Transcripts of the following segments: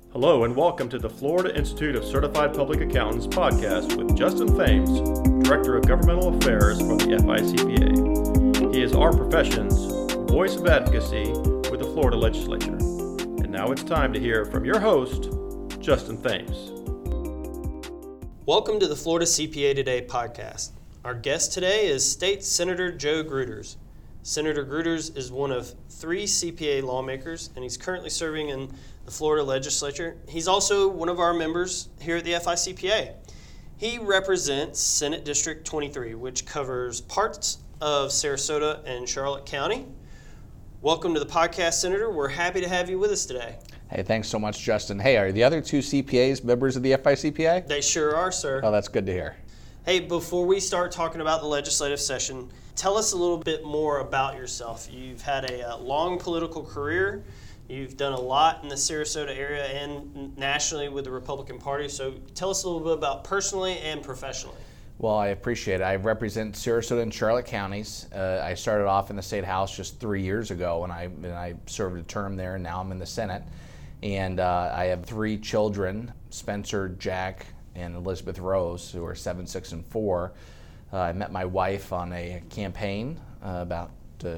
Hello and welcome to the Florida Institute of Certified Public Accountants podcast with Justin Thames, Director of Governmental Affairs for the FICPA. He is our profession's voice of advocacy with the Florida Legislature. And now it's time to hear from your host, Justin Thames. Welcome to the Florida CPA Today podcast. Our guest today is State Senator Joe Gruters. Senator Gruters is one of 3 CPA lawmakers, and he's currently serving in the Florida Legislature. He's also one of our members here at the FICPA. He represents Senate District 23, which covers parts of Sarasota and Charlotte County. Welcome to the podcast, Senator. We're happy to have you with us today. Hey, thanks so much, Justin. Hey, are the other 2 CPAs members of the FICPA? They sure are, sir. Oh, that's good to hear. Hey, before we start talking about the legislative session, tell us a little bit more about yourself. You've had a long political career. You've done a lot in the Sarasota area and nationally with the Republican Party. So tell us a little bit about personally and professionally. Well, I appreciate it. I represent Sarasota and Charlotte counties. I started off in the State House just 3 years ago, and I served a term there, and now I'm in the Senate. And I have 3 children, Spencer, Jack, and Elizabeth Rose, who are 7, 6, and 4. I met my wife on a campaign about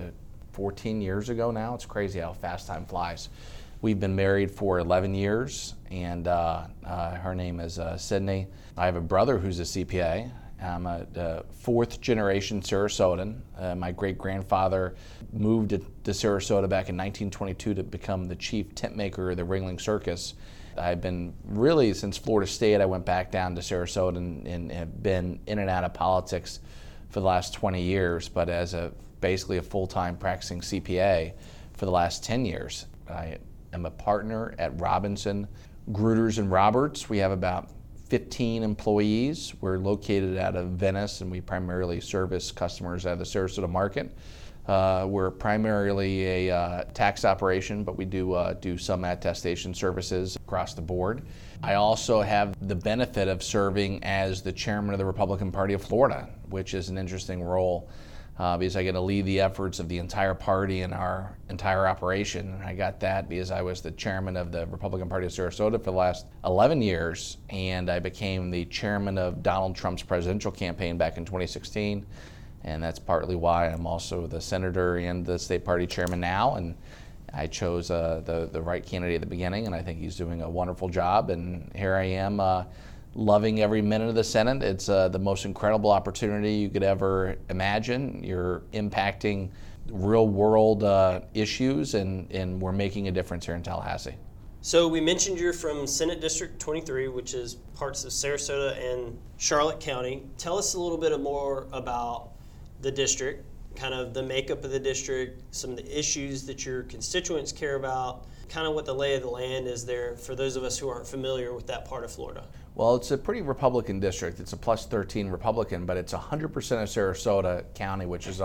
14 years ago now. It's crazy how fast time flies. We've been married for 11 years, and her name is Sydney. I have a brother who's a CPA. I'm a 4th generation Sarasotan. My great-grandfather moved to Sarasota back in 1922 to become the chief tent maker of the Ringling Circus. I've been really, since Florida State, I went back down to Sarasota and have been in and out of politics for the last 20 years, but as basically a full-time practicing CPA for the last 10 years. I am a partner at Robinson, Gruters & Roberts. We have about 15 employees. We're located out of Venice, and we primarily service customers out of the Sarasota market. We're primarily a tax operation, but we do some attestation services across the board. I also have the benefit of serving as the chairman of the Republican Party of Florida, which is an interesting role because I get to lead the efforts of the entire party and our entire operation. I got that because I was the chairman of the Republican Party of Sarasota for the last 11 years, and I became the chairman of Donald Trump's presidential campaign back in 2016. And that's partly why I'm also the senator and the state party chairman now. And I chose the right candidate at the beginning, and I think he's doing a wonderful job. And here I am loving every minute of the Senate. It's the most incredible opportunity you could ever imagine. You're impacting real world issues, and we're making a difference here in Tallahassee. So we mentioned you're from Senate District 23, which is parts of Sarasota and Charlotte County. Tell us a little bit more about the district, kind of the makeup of the district, some of the issues that your constituents care about, kind of what the lay of the land is there for those of us who aren't familiar with that part of Florida. Well, it's a pretty Republican district. It's a plus 13 Republican, but it's 100% of Sarasota County, which is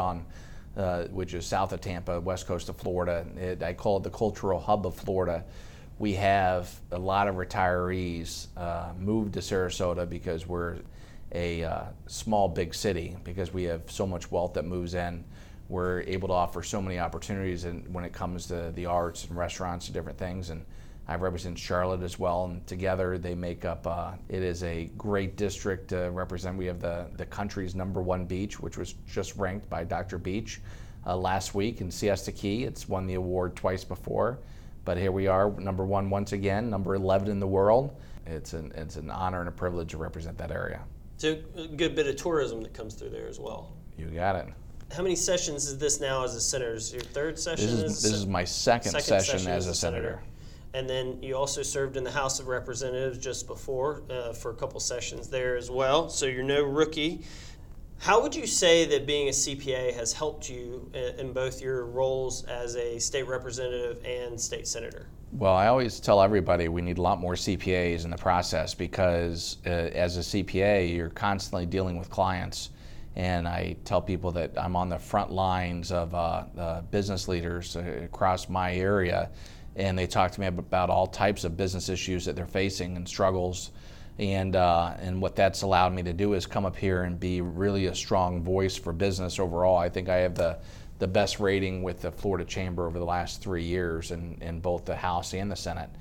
south of Tampa, west coast of Florida. I call it the cultural hub of Florida. We have a lot of retirees moved to Sarasota because we're a small, big city, because we have so much wealth that moves in. We're able to offer so many opportunities when it comes to the arts and restaurants and different things. And I represent Charlotte as well, and together they make up, it is a great district to represent. We have the country's #1 beach, which was just ranked by Dr. Beach last week in Siesta Key. It's won the award twice before, but here we are, #1 once again, number 11 in the world. It's an honor and a privilege to represent that area. So a good bit of tourism that comes through there as well. You got it. How many sessions is this now as a senator? Is your 3rd session? This is my second session as a senator. And then you also served in the House of Representatives just before for a couple sessions there as well. So you're no rookie. How would you say that being a CPA has helped you in both your roles as a state representative and state senator? Well, I always tell everybody we need a lot more CPAs in the process because as a CPA, you're constantly dealing with clients. And I tell people that I'm on the front lines of business leaders across my area, and they talk to me about all types of business issues that they're facing and struggles. And what that's allowed me to do is come up here and be really a strong voice for business overall. I think I have the the best rating with the Florida Chamber over the last 3 years in both the House and the Senate.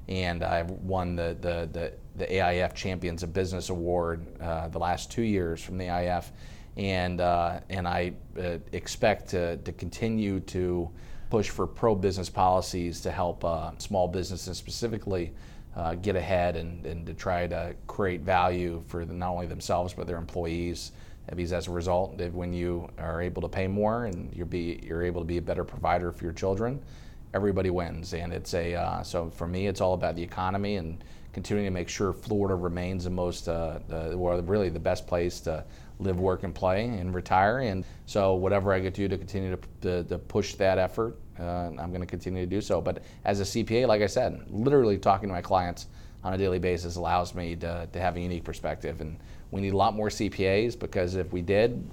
and I've won the AIF Champions of Business Award the last 2 years from the AIF, and I expect to continue to push for pro-business policies to help small businesses specifically get ahead and to try to create value for not only themselves but their employees. Because as a result, when you are able to pay more and you're able to be a better provider for your children, everybody wins. And it's so for me, it's all about the economy and continuing to make sure Florida remains the most, really the best place to live, work, and play and retire. And so whatever I get to do to continue to push that effort, I'm going to continue to do so. But as a CPA, like I said, literally talking to my clients on a daily basis allows me to have a unique perspective. And we need a lot more CPAs, because if we did,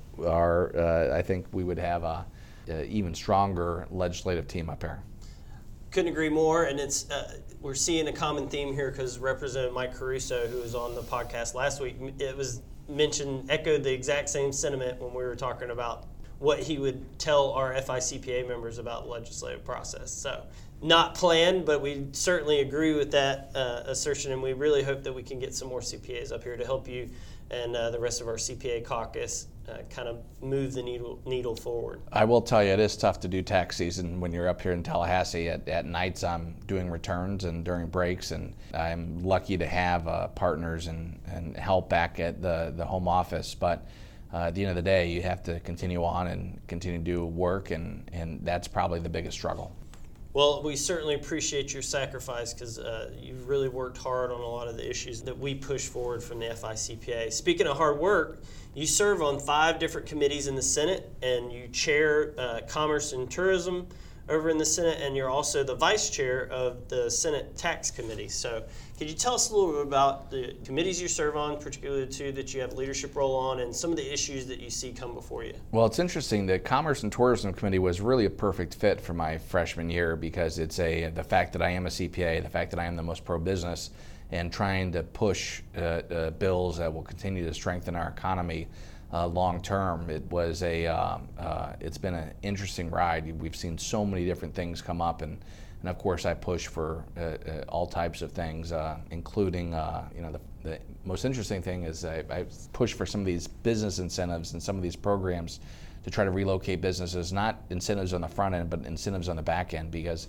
I think we would have a even stronger legislative team up here. Couldn't agree more, and it's we're seeing a common theme here because Representative Mike Caruso, who was on the podcast last week, it was mentioned, echoed the exact same sentiment when we were talking about what he would tell our FICPA members about the legislative process. So not planned, but we certainly agree with that assertion, and we really hope that we can get some more CPAs up here to help you and the rest of our CPA caucus kind of move the needle forward. I will tell you, it is tough to do tax season when you're up here in Tallahassee. At nights, I'm doing returns and during breaks, and I'm lucky to have partners and help back at the home office. But at the end of the day, you have to continue on and continue to do work, and that's probably the biggest struggle. Well, we certainly appreciate your sacrifice because you've really worked hard on a lot of the issues that we push forward from the FICPA. Speaking of hard work, you serve on 5 different committees in the Senate, and you chair Commerce and Tourism over in the Senate, and you're also the vice chair of the Senate Tax Committee. So could you tell us a little bit about the committees you serve on, particularly the 2 that you have leadership role on, and some of the issues that you see come before you? Well, it's interesting. The Commerce and Tourism Committee was really a perfect fit for my freshman year, because it's the fact that I am a CPA, the fact that I am the most pro-business, and trying to push bills that will continue to strengthen our economy long term. It's been an interesting ride. We've seen so many different things come up, and of course I push for all types of things, including the most interesting thing is I push for some of these business incentives and some of these programs to try to relocate businesses, not incentives on the front end, but incentives on the back end, because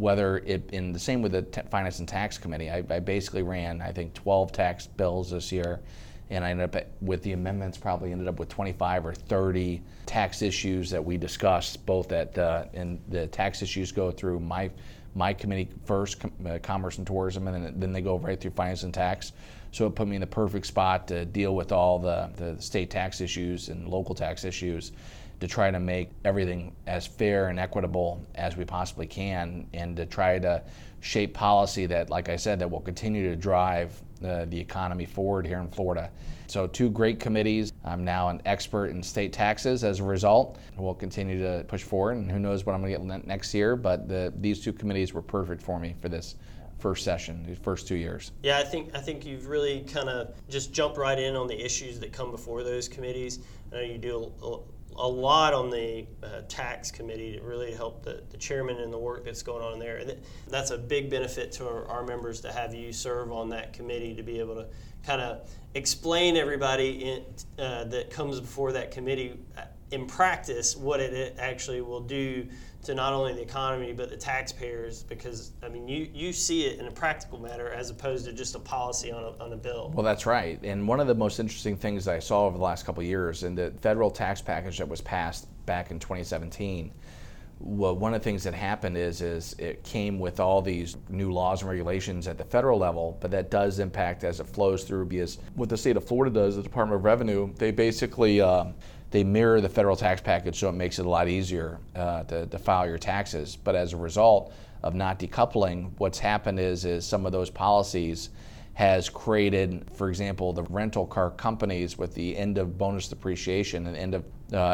the same with the Finance and Tax Committee, I basically ran, I think, 12 tax bills this year, and I ended up with the amendments probably ended up with 25 or 30 tax issues that we discussed, both and the tax issues go through my committee first, Commerce and Tourism, and then they go right through Finance and Tax. So it put me in the perfect spot to deal with all the state tax issues and local tax issues, to try to make everything as fair and equitable as we possibly can, and to try to shape policy that, like I said, that will continue to drive the economy forward here in Florida. So 2 great committees. I'm now an expert in state taxes as a result. We'll continue to push forward, and who knows what I'm going to get next year, but these 2 committees were perfect for me for this first session, these first 2 years. Yeah, I think you've really kind of just jumped right in on the issues that come before those committees. I know you do a lot on the tax committee to really help the chairman and the work that's going on there. And that's a big benefit to our members to have you serve on that committee, to be able to kind of explain everybody that comes before that committee in practice what it actually will do to not only the economy but the taxpayers, because I mean you see it in a practical matter as opposed to just a policy on a bill. Well, that's right. And one of the most interesting things that I saw over the last couple of years in the federal tax package that was passed back in 2017, well, one of the things that happened is it came with all these new laws and regulations at the federal level, but that does impact as it flows through, because what the state of Florida does, the Department of Revenue, they basically they mirror the federal tax package, so it makes it a lot easier to file your taxes. But as a result of not decoupling, what's happened is some of those policies has created, for example, the rental car companies with the end of bonus depreciation and end of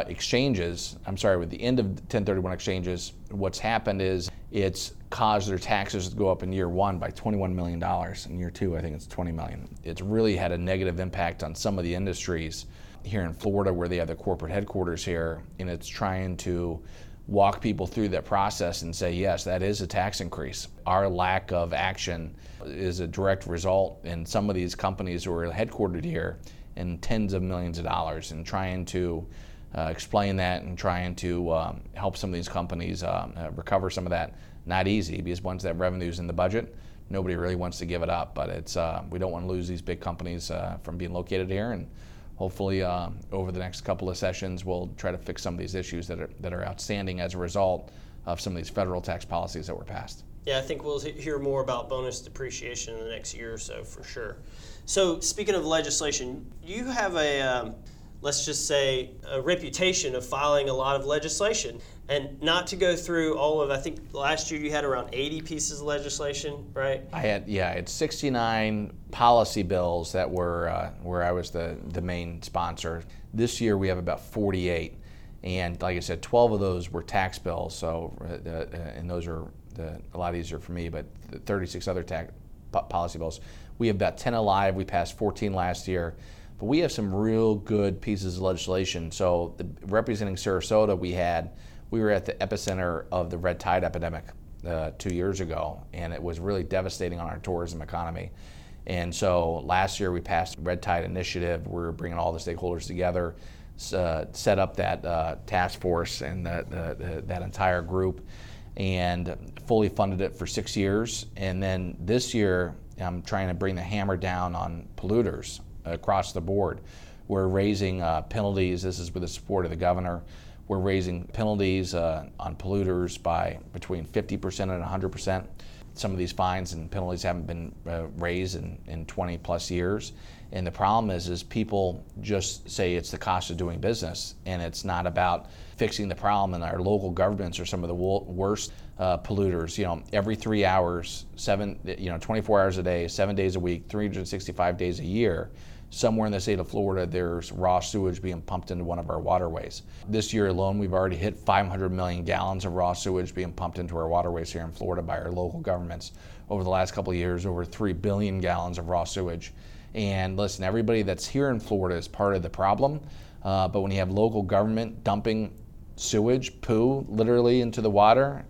with the end of 1031 exchanges, what's happened is it's caused their taxes to go up in year 1 by $21 million. In year 2, I think it's $20 million. It's really had a negative impact on some of the industries here in Florida, where they have the corporate headquarters here, and it's trying to walk people through that process and say, yes, that is a tax increase. Our lack of action is a direct result in some of these companies who are headquartered here in tens of millions of dollars, and trying to explain that and trying to help some of these companies recover some of that. Not easy, because once that revenue's in the budget, nobody really wants to give it up. But it's we don't want to lose these big companies from being located here, and hopefully over the next couple of sessions we'll try to fix some of these issues that are outstanding as a result of some of these federal tax policies that were passed. Yeah, I think we'll hear more about bonus depreciation in the next year or so for sure. So speaking of legislation, you have a let's just say, a reputation of filing a lot of legislation. And not to go through all of, I think last year you had around 80 pieces of legislation, right? I had 69 policy bills that were where I was the main sponsor. This year we have about 48. And like I said, 12 of those were tax bills, so and those are a lot easier for me, but 36 other policy bills. We have about 10 alive. We passed 14 last year. But we have some real good pieces of legislation. So representing Sarasota, we were at the epicenter of the red tide epidemic 2 years ago, and it was really devastating on our tourism economy. And so last year we passed the Red Tide Initiative. We're bringing all the stakeholders together, set up that task force and that entire group, and fully funded it for 6 years. And then this year, I'm trying to bring the hammer down on polluters across the board. We're raising penalties. This is with the support of the governor. We're raising penalties on polluters by between 50% and 100%. Some of these fines and penalties haven't been raised in 20 plus years. And the problem is people just say it's the cost of doing business, and it's not about fixing the problem. And our local governments are some of the worst polluters. Every 3 hours, 24 hours a day, 7 days a week, 365 days a year, somewhere in the state of Florida, there's raw sewage being pumped into one of our waterways. This year alone, we've already hit 500 million gallons of raw sewage being pumped into our waterways here in Florida by our local governments. Over the last couple of years, over 3 billion gallons of raw sewage. And listen, everybody that's here in Florida is part of the problem, but when you have local government dumping sewage, poo, literally into the water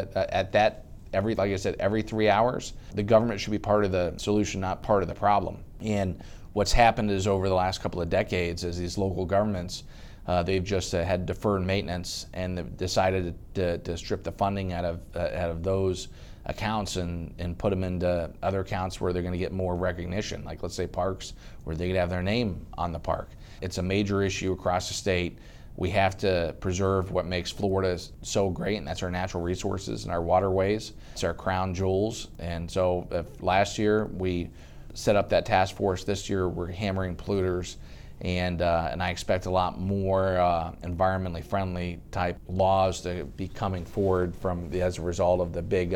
like I said, every 3 hours, the government should be part of the solution, not part of the problem. And what's happened is over the last couple of decades is these local governments, they've just had deferred maintenance, and they've decided to strip the funding out of those accounts and put them into other accounts where they're going to get more recognition, like let's say parks, where they could have their name on the park. It's a major issue across the state. We have to preserve what makes Florida so great, and that's our natural resources and our waterways. It's our crown jewels. And so last year we set up that task force. This year we're hammering polluters, and I expect a lot more environmentally friendly type laws to be coming forward as a result of the big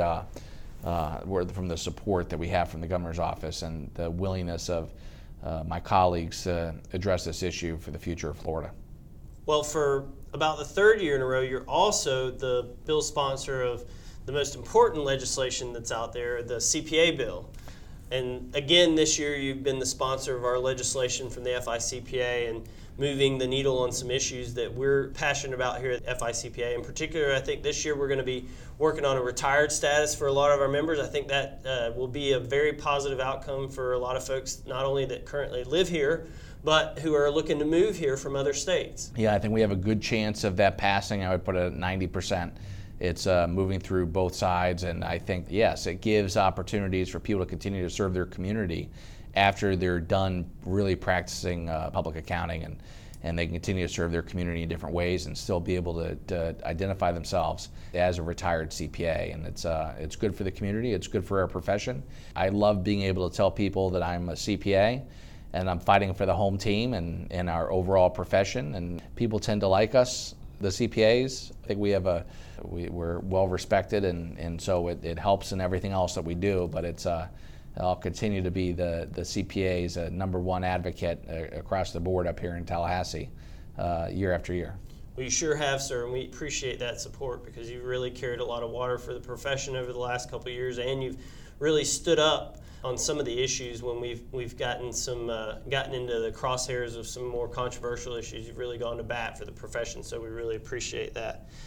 from the support that we have from the governor's office and the willingness of my colleagues to address this issue for the future of Florida. Well, for about the third year in a row, you're also the bill sponsor of the most important legislation that's out there, the CPA bill. And again, this year you've been the sponsor of our legislation from the FICPA and moving the needle on some issues that we're passionate about here at FICPA. In particular, I think this year we're going to be working on a retired status for a lot of our members. I think that will be a very positive outcome for a lot of folks, not only that currently live here, but who are looking to move here from other states. Yeah, I think we have a good chance of that passing. I would put it at 90%. It's moving through both sides, and I think, yes, it gives opportunities for people to continue to serve their community after they're done really practicing public accounting, and they can continue to serve their community in different ways and still be able to identify themselves as a retired CPA. And it's good for the community. It's good for our profession. I love being able to tell people that I'm a CPA, and I'm fighting for the home team and our overall profession, and people tend to like us, the CPAs. I think we're well respected, and so it helps in everything else that we do, but I'll continue to be the CPA's number one advocate across the board up here in Tallahassee year after year. Well, you sure have, sir, and we appreciate that support because you've really carried a lot of water for the profession over the last couple of years, and you've really stood up on some of the issues when we've gotten into the crosshairs of some more controversial issues. You've really gone to bat for the profession, so we really appreciate that.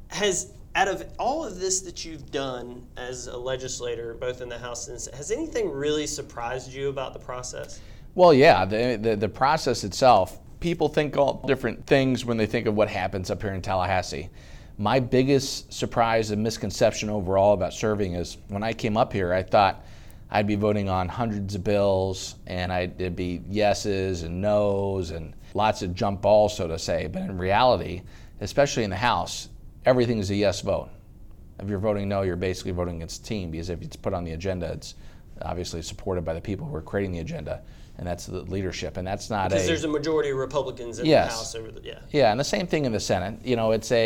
Out of all of this that you've done as a legislator, both in the House and Senate, has anything really surprised you about the process? Well, yeah, the process itself, people think all different things when they think of what happens up here in Tallahassee. My biggest surprise and misconception overall about serving is when I came up here, I thought I'd be voting on hundreds of bills and it'd be yeses and nos and lots of jump balls, so to say. But in reality, especially in the House, everything is a yes vote. If you're voting no, you're basically voting against the team, because if it's put on the agenda, it's obviously supported by the people who are creating the agenda, and that's the leadership. And that's not because there's a majority of Republicans in the House over the Yeah, and the same thing in the Senate. You know, it's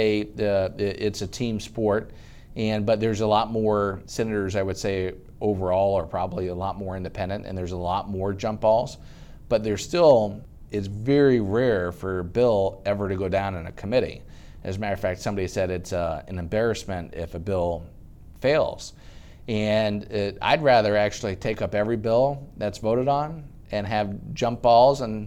a team sport, but there's a lot more senators, I would say, overall are probably a lot more independent, and there's a lot more jump balls. But it's very rare for a bill ever to go down in a committee. As a matter of fact, somebody said it's an embarrassment if a bill fails. And I'd rather actually take up every bill that's voted on and have jump balls and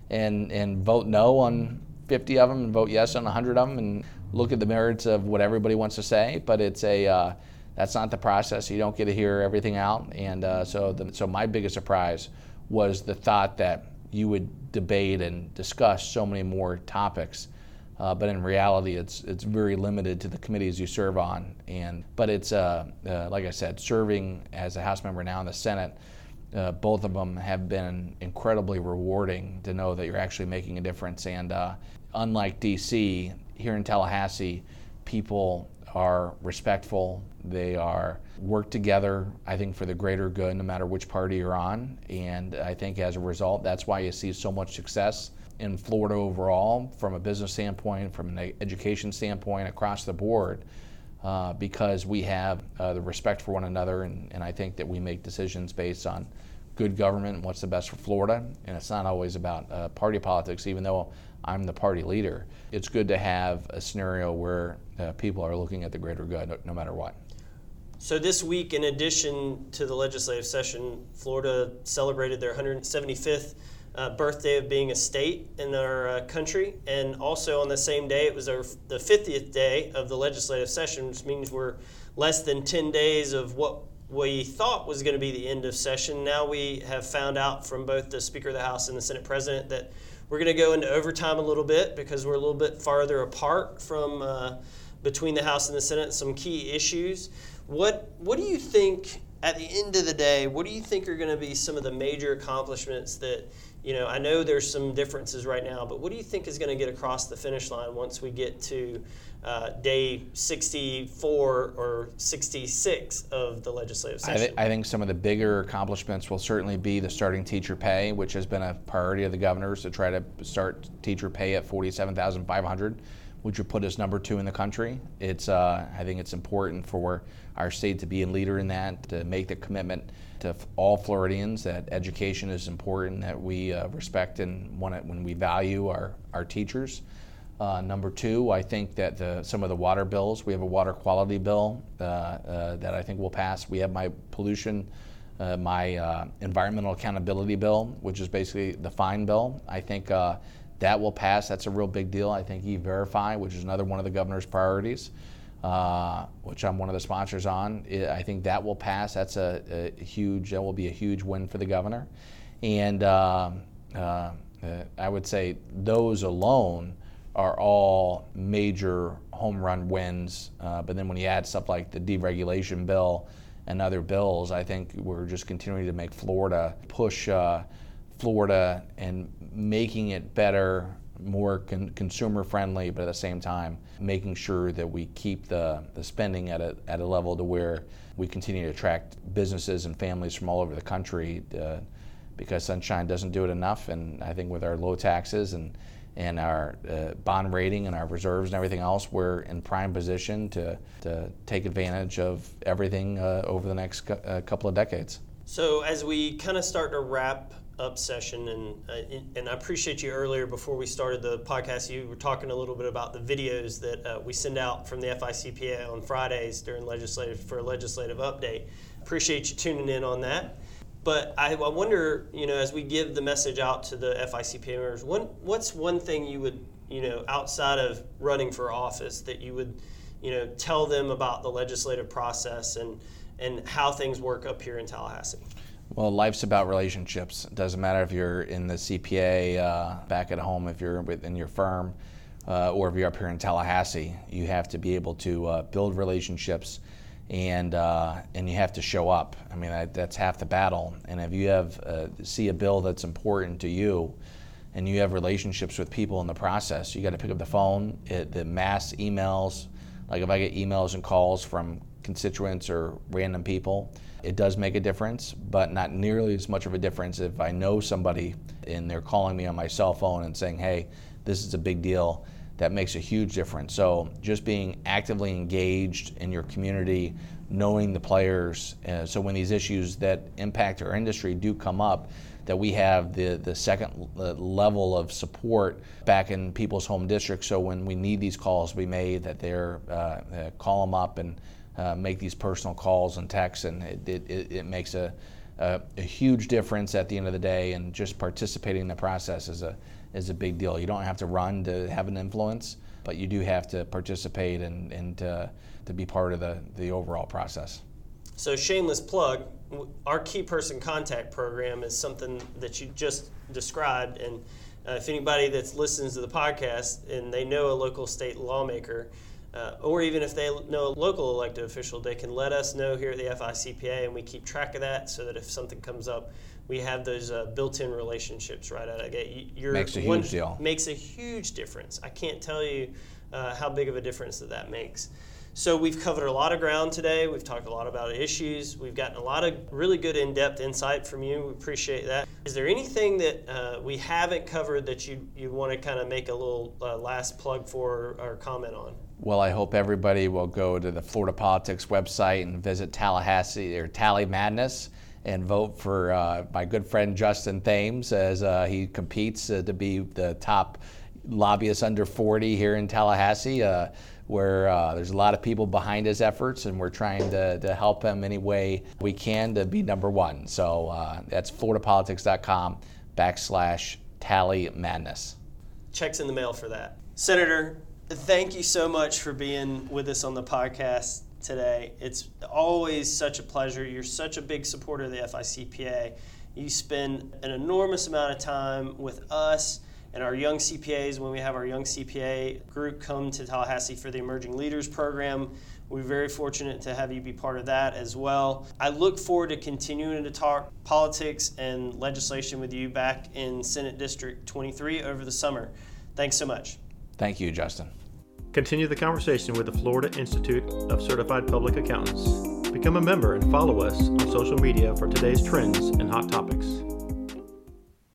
vote no on 50 of them and vote yes on 100 of them and look at the merits of what everybody wants to say. But that's not the process. You don't get to hear everything out. And so my biggest surprise was the thought that you would debate and discuss so many more topics. But in reality, it's very limited to the committees you serve on. But it's like I said, serving as a House member now in the Senate, both of them have been incredibly rewarding to know that you're actually making a difference. And unlike DC, here in Tallahassee, people are respectful. They work together, I think, for the greater good, no matter which party you're on. And I think as a result, that's why you see so much success in Florida overall, from a business standpoint, from an education standpoint, across the board, because we have the respect for one another, and I think that we make decisions based on good government and what's the best for Florida. And it's not always about party politics, even though I'm the party leader. It's good to have a scenario where people are looking at the greater good no matter what. So this week, in addition to the legislative session, Florida celebrated their 175th birthday of being a state in our country, and also on the same day it was the 50th day of the legislative session, which means we're less than 10 days of what we thought was going to be the end of session. Now we have found out from both the Speaker of the House and the Senate President that we're going to go into overtime a little bit because we're a little bit farther apart from between the House and the Senate, some key issues. What do you think, at the end of the day, what do you think are going to be some of the major accomplishments that, I know there's some differences right now, but what do you think is going to get across the finish line once we get to day 64 or 66 of the legislative session? I think some of the bigger accomplishments will certainly be the starting teacher pay, which has been a priority of the governors to try to start teacher pay at $47,500, which would put us number 2 in the country. I think it's important for our state to be a leader in that, to make the commitment to all Floridians that education is important, that we respect and when we value our teachers. Number 2, I think that some of the water bills, we have a water quality bill that I think will pass. We have my environmental accountability bill, which is basically the fine bill. I think that will pass. That's a real big deal. I think E-Verify, which is another one of the governor's priorities, which I'm one of the sponsors on, I think that will pass. That will be a huge win for the governor. And I would say those alone are all major home run wins. But then when you add stuff like the deregulation bill and other bills, I think we're just continuing to make Florida push Florida and making it better, more consumer friendly, but at the same time making sure that we keep the spending at a level to where we continue to attract businesses and families from all over the country, because Sunshine doesn't do it enough. And I think with our low taxes and our bond rating and our reserves and everything else, we're in prime position to take advantage of everything over the next couple of decades. So as we kind of start to wrap up session, and I appreciate you earlier before we started the podcast, you were talking a little bit about the videos that we send out from the FICPA on Fridays for a legislative update. Appreciate you tuning in on that. But I wonder, as we give the message out to the FICPA members, what's one thing you would, outside of running for office, that you would, tell them about the legislative process and how things work up here in Tallahassee? Well, life's about relationships. It doesn't matter if you're in the CPA back at home, if you're within your firm, or if you're up here in Tallahassee. You have to be able to build relationships, and you have to show up. I mean, that's half the battle. And if you see a bill that's important to you, and you have relationships with people in the process, you got to pick up the phone. The mass emails, like if I get emails and calls from constituents or random people, it does make a difference, but not nearly as much of a difference if I know somebody and they're calling me on my cell phone and saying, hey, this is a big deal. That makes a huge difference. So just being actively engaged in your community, knowing the players, so when these issues that impact our industry do come up, that we have the second level of support back in people's home districts. So when we need these calls to be made, that they're call them up and make these personal calls and texts, and it makes a huge difference at the end of the day. And just participating in the process is a big deal. You don't have to run to have an influence, but you do have to participate and to be part of the overall process. So shameless plug, our Key Person Contact program is something that you just described, and if anybody that listens to the podcast and they know a local state lawmaker, or even if they know a local elected official, they can let us know here at the FICPA, and we keep track of that so that if something comes up, we have those built-in relationships right out of the gate. Makes a huge deal. Makes a huge difference. I can't tell you how big of a difference that makes. So we've covered a lot of ground today. We've talked a lot about issues. We've gotten a lot of really good in-depth insight from you. We appreciate that. Is there anything that we haven't covered that you want to kind of make a little last plug for or comment on? Well, I hope everybody will go to the Florida Politics website and visit Tallahassee or Tally Madness and vote for my good friend Justin Thames as he competes to be the top lobbyist under 40 here in Tallahassee, where there's a lot of people behind his efforts, and we're trying to help him any way we can to be number one. So that's floridapolitics.com/Tally Madness. Checks in the mail for that. Senator, thank you so much for being with us on the podcast today. It's always such a pleasure. You're such a big supporter of the FICPA. You spend an enormous amount of time with us and our young CPAs when we have our young CPA group come to Tallahassee for the Emerging Leaders Program. We're very fortunate to have you be part of that as well. I look forward to continuing to talk politics and legislation with you back in Senate District 23 over the summer. Thanks so much. Thank you, Justin. Continue the conversation with the Florida Institute of Certified Public Accountants. Become a member and follow us on social media for today's trends and hot topics.